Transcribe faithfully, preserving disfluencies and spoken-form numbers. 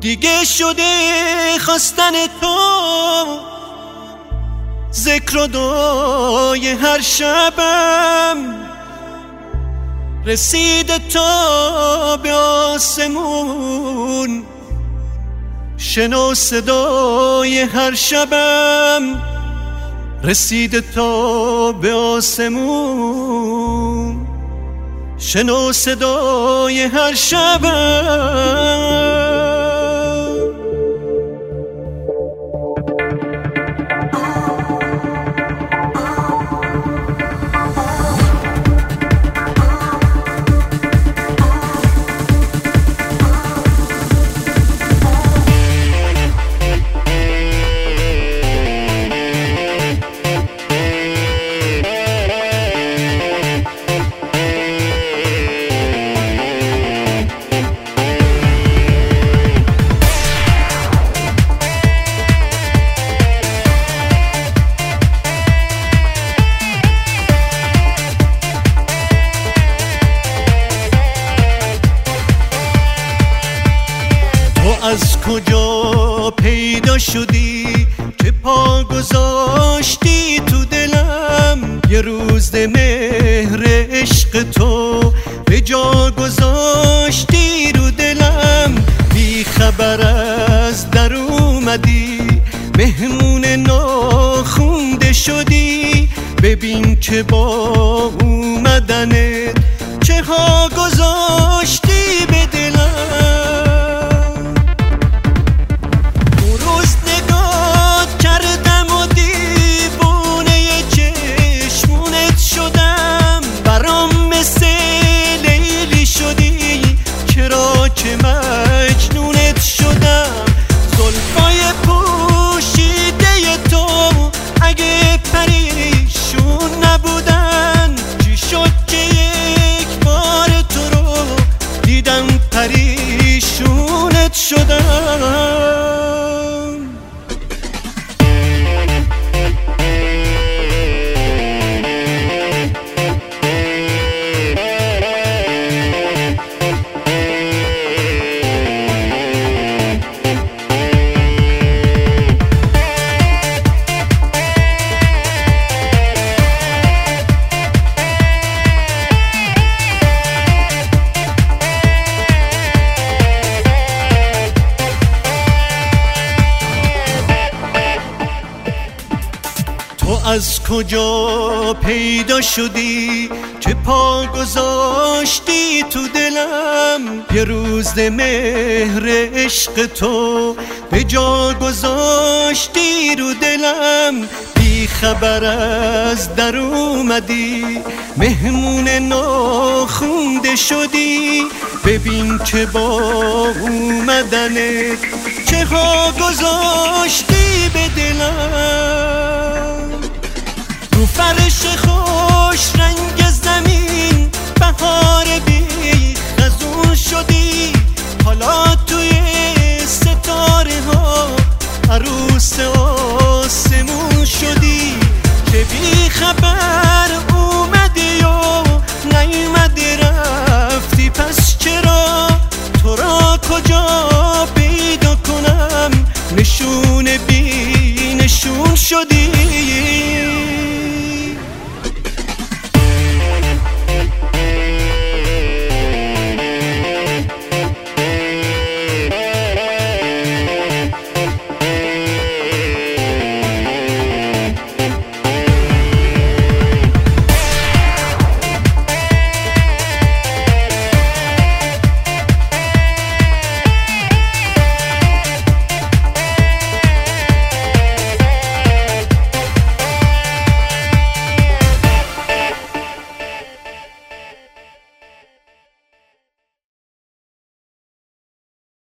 دیگه شده خواستن تو ذکر و دعای هر شبم، رسیده تا به آسمون شنو صدای هر شبم، رسیده تا به آسمون شنو صدای هر شبم. از کجا پیدا شدی که پا گذاشتی تو دلم، یه روز مهر عشق تو به جا گذاشتی رو دلم، بی خبر از در اومدی مهمون ناخونده شدی، ببین که با اومدنت چه ها گذاشتی به دلم. که مجنونت شدم، زلفای پوشیده تو اگه پریشون نبودن، چی شد که یک بار تو رو دیدم پریشونت شدم. از کجا پیدا شدی که پا گذاشتی تو دلم، یه روز مهر عشق تو به جا گذاشتی رو دلم، بی خبر از در اومدی مهمون ناخونده شدی، ببین که با اومدنت چه ها گذاشتی به دلم. رو فرش خود